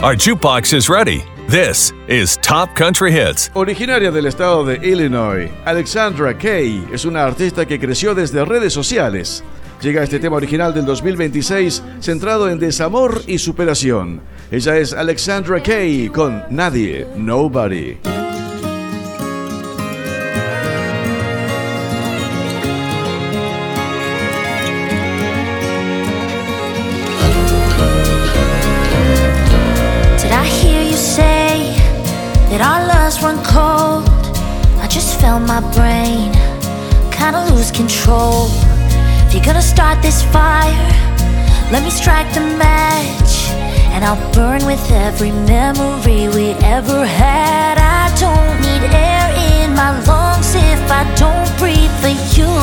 Our jukebox is ready. This is Top Country Hits. Originaria del estado de Illinois, Alexandra Kay es una artista que creció desde redes sociales. Llega este tema original del 2026 centrado en desamor y superación. Ella es Alexandra Kay con Nadie, Nobody. That our loves run cold. I just felt my brain kinda lose control. If you're gonna start this fire, let me strike the match, and I'll burn with every memory we ever had. I don't need air in my lungs if I don't breathe for you.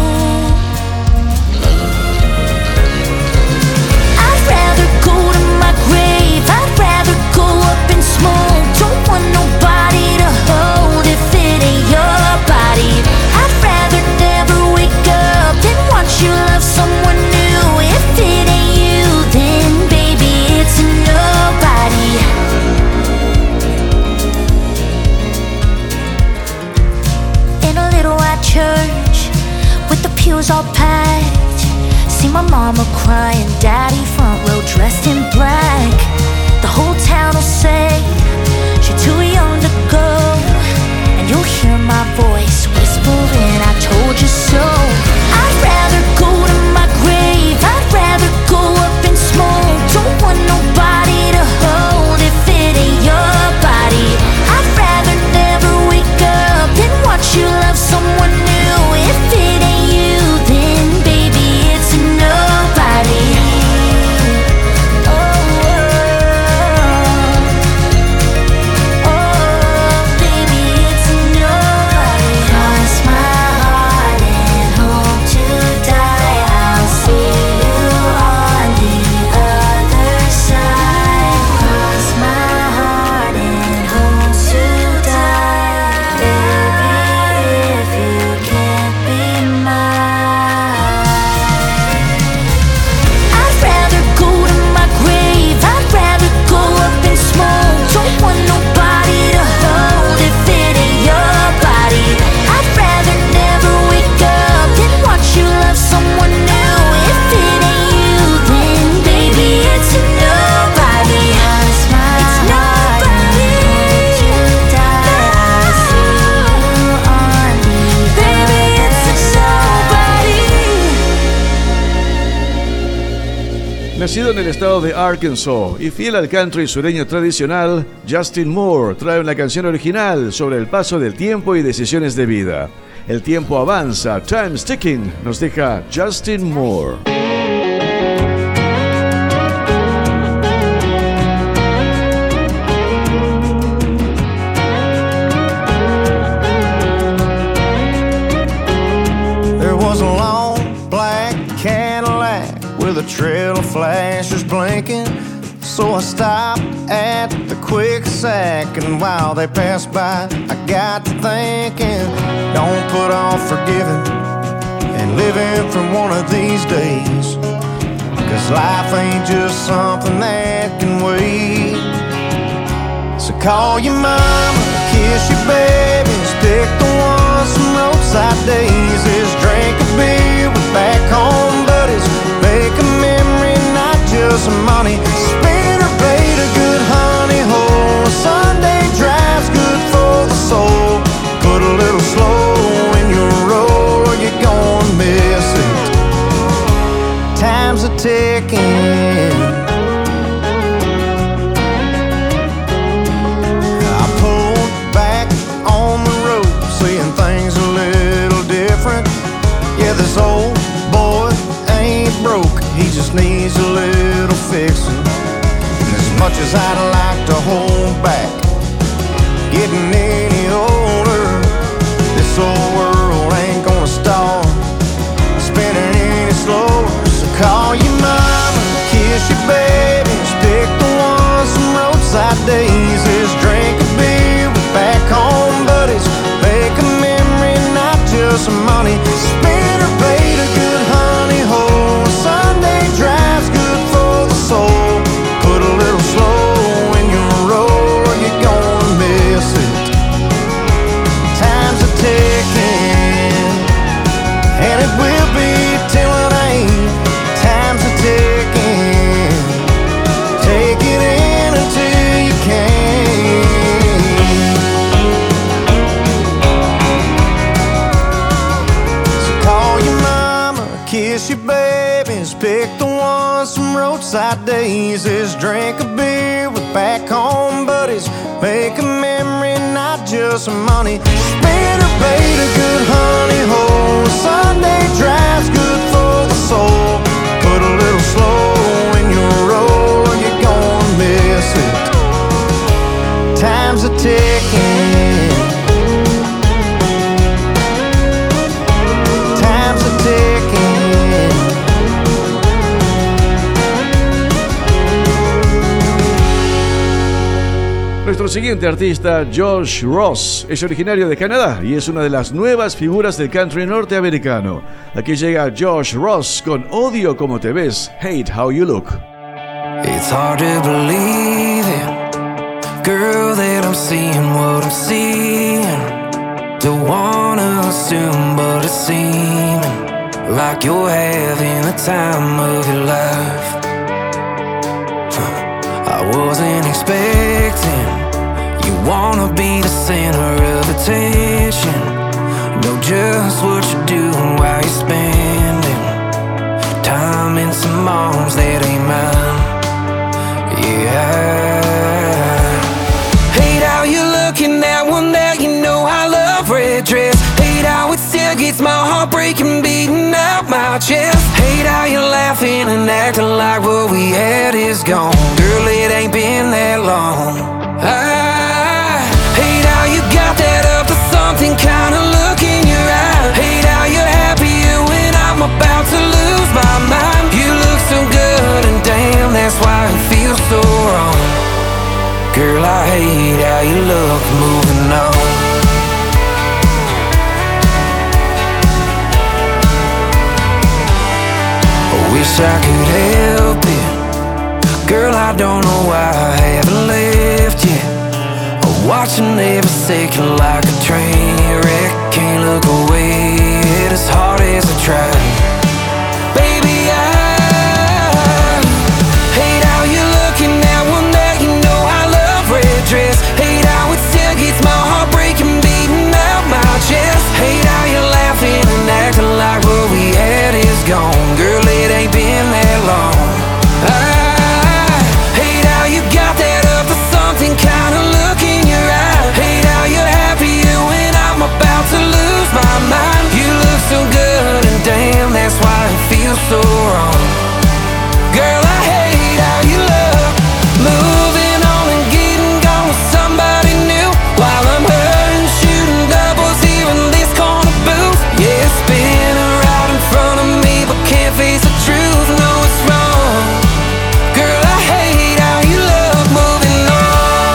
I'd rather go to my grave, I'd rather go up in smoke. Don't want nobody to hold if it ain't your body. I'd rather never wake up than watch you love someone new. If it ain't you, then baby it's nobody. In a little white church with the pews all packed, see my mama crying, daddy front row dressed in black. The whole town will say you're too young to go, and you'll hear my voice whispering, I told you so. I'd rather go to my grave, I'd rather go up in smoke. Don't want nobody to hold if it ain't your body. I'd rather never wake up than watch you love someone new. If it ain't you, then baby it's nobody. Nacido en el estado de Arkansas y fiel al country sureño tradicional, Justin Moore trae una canción original sobre el paso del tiempo y decisiones de vida. El tiempo avanza, time's ticking, nos deja Justin Moore. There was a long black Cadillac with a trail of flashers blinking, so I stopped at the quick sack, and while they passed by I got to thinking, don't put off forgiving and living for one of these days, 'cause life ain't just something that can wait. So call your mama, kiss your babies, pick the ones from roadside daisies, drink a beer with back home buddies, make a memory, not just money. Spin or bait a good honey hole. A Sunday drive's good for the soul. Put a little slow in your roll or you're gonna miss it. Time's a ticking. I pulled back on the road, seeing things a little different. Yeah, this old boy ain't broke, he just needs a little fixing. And as much as I'd like to hold back, getting any older, this old world ain't gonna stop spinning any slower. So call your mama, kiss your babies, pick the ones from roadside daisies, drink a beer with back home buddies, make a memory, not just money. Spin or bait a good honey hole. A Sunday drive's good for the soul. Put a little slow outside days, drink a beer with back home buddies, make a memory, not just money. Spinnerbait, a good honey hole, Sunday drive's good for the soul. Put a little slow in your roll, or you're gonna miss it. Time's a ticking. Time's a ticking. Nuestro siguiente artista, Josh Ross, es originario de Canadá y es una de las nuevas figuras del country norteamericano. Aquí llega Josh Ross con Odio Como Te Ves, Hate How You Look. It's hard to believe it, girl, that I'm seeing what I'm seeing. Don't wanna assume, but it's seeming like you're having the time of your life. I wasn't expecting you wanna be the center of attention. Know just what you're doing while you're spending time in some arms that ain't mine. Yeah. Hate how you look in that one that you know I love, red dress. Hate how it still gets my heart breaking, beating out my chest. Hate how you're laughing and acting like what we had is gone. Girl, it ain't been that long. I hate how you got that up to something kind of look in your eye. Hate how you're happier when I'm about to lose my mind. You look so good and damn, that's why it feels so wrong. Girl, I hate how you look moving on. Wish I could help it. Girl, I don't know why I haven't left yet. I'm watching every second like a train wreck. Can't look away as hard as I try. Baby, I hate how you look in that one that you know I love, red dress. Hate how it still gets my heart breaking, beating out my chest. Hate how you're laughing and acting like what we had is gone. Girl, it ain't been that long. I hate how you got that up to something kind of look in your eye. Hate how you're happier when I'm about to lose my mind. You look so good and damn, that's why it feels so wrong. Girl, I hate how you look, moving on and getting gone with somebody new, while I'm hurting, shooting doubles here in this corner booth. Yeah, spinning right in front of me, but can't face the truth. No, it's wrong. Girl, I hate how you look moving on.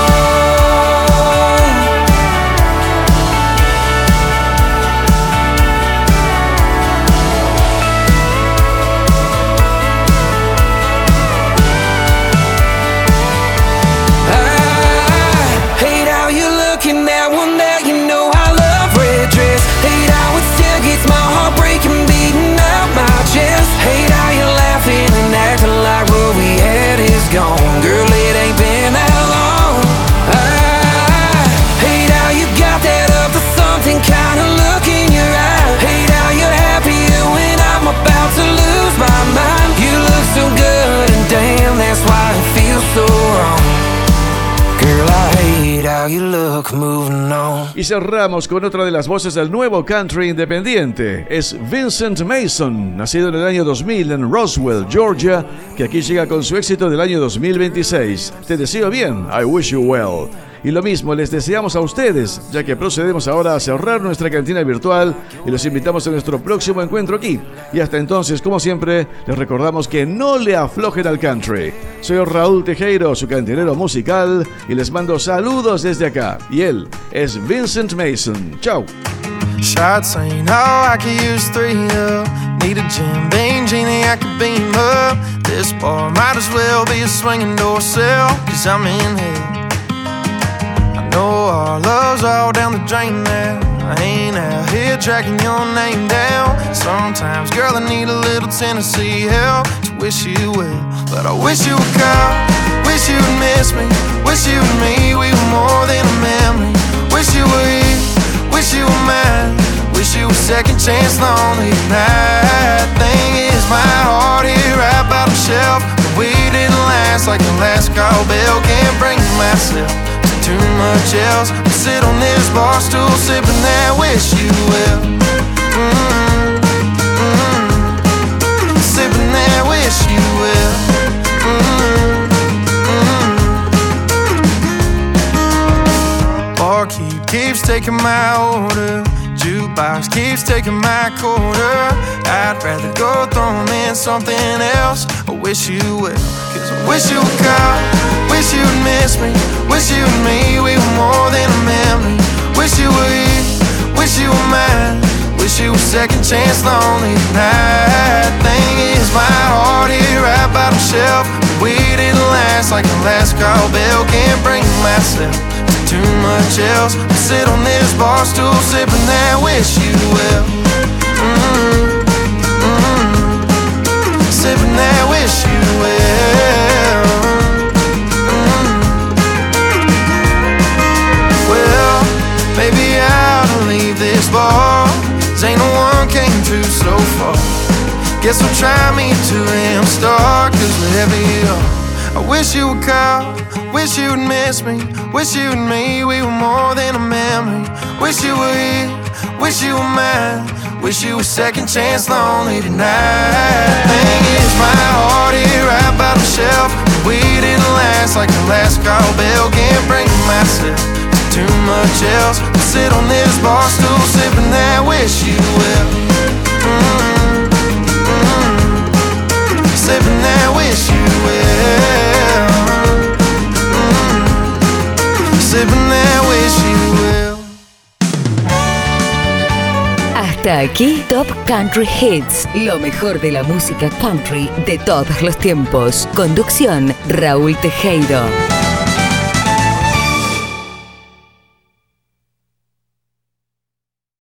I hate how you look in that one that you know I love, red dress. Hate how it still gets my heart breaking, beating out my chest. Hate how you're laughing and acting like what we had is gone. Girl, it ain't been that long. I hate how you got that up to something kind of look in your eye. Hate how you're happier when I'm about to lose my mind. You look so good and damn, that's why it feels so wrong. Girl, I hate how you look moving on. Y cerramos con otra de las voces del nuevo country independiente. Es Vincent Mason, nacido en el año 2000 en Roswell, Georgia, que aquí llega con su éxito del año 2026. Te deseo bien, I wish you well. Y lo mismo les deseamos a ustedes, ya que procedemos ahora a cerrar nuestra cantina virtual y los invitamos a nuestro próximo encuentro aquí. Y hasta entonces, como siempre, les recordamos que no le aflojen al country. Soy Raúl Tejero, su cantinero musical, y les mando saludos desde acá. Y él es Vincent Mason. Chao. Shots saying, oh, I could use 3 up. Need a Jim Beam genie, I could beam up. This bar might as well be a swinging door sill, 'cause I'm in hell. I know our love's all down the drain now. I ain't out here tracking your name down. Sometimes, girl, I need a little Tennessee help to wish you well. But I wish you would call, wish you would miss me. Wish you and me, we were more than a memory. Wish you were here, wish you were mine. Wish you were second chance lonely. That thing is my heart here right by the shelf. We didn't last like the last call bell. Can't bring myself to too much else. I sit on this bar stool sipping that wish you well. Sipping that wish you well. Barkeep keeps taking my order. Jukebox keeps taking my quarter. I'd rather go throw 'em in something else. I wish you would, 'cause I wish you would call. Wish you would miss me. Wish you and me, we were more than a memory. Wish you were here, wish you were mine. Wish you were second chance lonely tonight. Thing is, my heart here right by the shelf. We didn't last like the last call bell. Can't bring myself to too much else. I sit on this bar stool sipping that wish you well. Sipping that wish you well. Well, maybe I'll leave this bar. Ain't no one came through so far. Guess I'll try me to start. 'Cause wherever you are, I wish you would call. Wish you would miss me. Wish you and me, we were more than a memory. Wish you were here, wish you were mine. Wish you were second chance lonely tonight. Thing is, my heart here right by the shelf. We didn't last like the last call bell. Can't bring myself to too much else. I sit on this bar stool sipping that wish you well. Sipping that wish you well. Sipping that wish you will. Hasta aquí Top Country Hits, lo mejor de la música country de todos los tiempos. Conducción, Raúl Tejero.